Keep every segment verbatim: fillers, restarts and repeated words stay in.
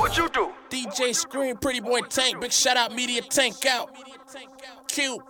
would you do? D J Scream, Pretty Boy Tank, big shout out Media Tank out. Q,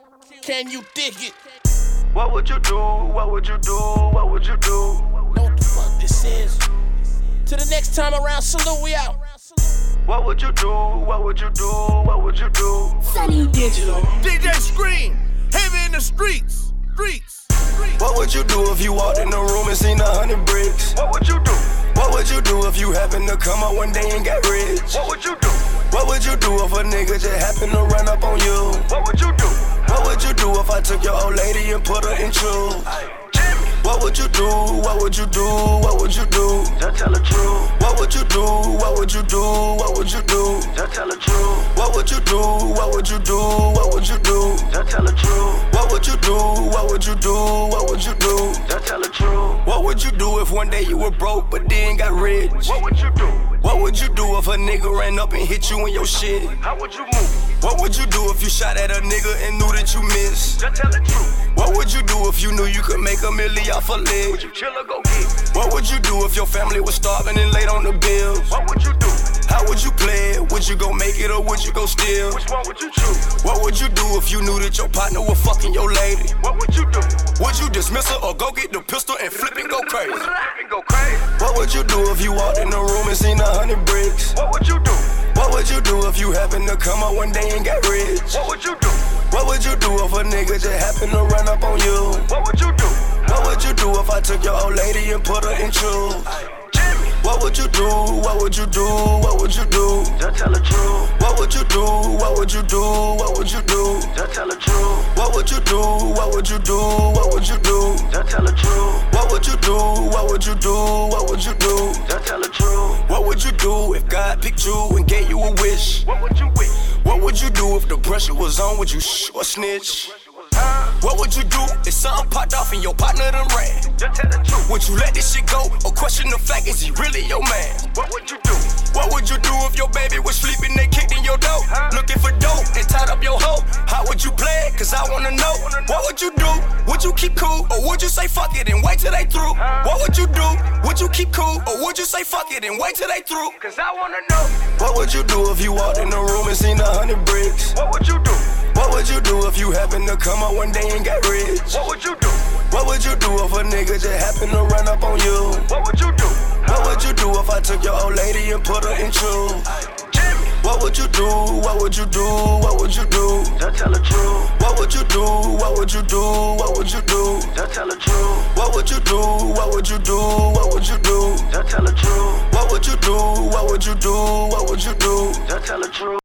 can you dig it? What would you do? What would you do? What would you do? Know what the fuck this is? Till the next time around, salute, we out. What would you do? What would you do? What would you do? Sunny Digital. D J Scream, heavy in the streets, streets. What would you do if you walked in the room and seen a hundred bricks? What would you do? What would you do if you happened to come up one day and got rich? What would you do? What would you do if a nigga just happened to run up on you? What would you do? What would you do if I took your old lady and put her in shoes? What would you do? What would you do? What would you do? Just tell the truth. What would you do? What would you do? What would you do? Just tell the truth. What would you do? What would you do? What would you do? Just tell the truth. What would you do? What would you do? What would you do? Just tell the truth. What would you do if one day you were broke but then got rich? What would you do? What would you do if a nigga ran up and hit you in your shit? How would you move? What would you do if you shot at a nigga and knew that you missed? Just tell the truth. What would you do if you knew you could make a million off a leg? Would you chill or go get? What would you do if your family was starving and laid on the bills? What would you do? How would you play it? Would you go make it or would you go steal? Which one would you choose? What would you do if you knew that your partner was fucking your lady? What would you do? Would you dismiss her or go get the pistol and flip and go crazy? And go crazy. What would you do if you walked in the room and seen a hundred bricks? What would you do? What would you do if you happened to come up one day and got rich? What would you do? What would you do if a nigga just happened to run up on you? What would you do? What would you do if I took your old lady and put her in shoes? What would you do? What would you do? What would you do? Just tell the truth. What would you do? What would you do? What would you do? Just tell the truth. What would you do? What would you do? What would you do? Just tell the truth. What would you do? What would you do? What would you do? Just tell the truth. What would you do if God picked you and gave you a wish? What would you wish? What would you do if the pressure was on? Would you shh or snitch? What would you do if something popped off and your partner done ran? Just tell the truth. Would you let this shit go or question the fact, is he really your man? What would you do? What would you do if your baby was sleeping, they kicked in your door? Huh? Looking for dope and tied up your hoe? How would you play it? Cause I wanna know. What would you do? Would you keep cool or would you say fuck it and wait till they through? Huh? What would you do? Would you keep cool or would you say fuck it and wait till they through? Cause I wanna know. What would you do if you walked in the room and seen a hundred bricks? What would you do? What would you do if you happened to come up one day and got rich? What would you do? What would you do if a nigga just happened to run up on you? What would you do? What would you do if I took your old lady and put her in shoes? What would you do? What would you do? What would you do? Just tell the truth. What would you do? What would you do? What would you do? Just tell the truth. What would you do? What would you do? What would you do? Just tell the truth. What would you do? What would you do? What would you do? Just tell the truth.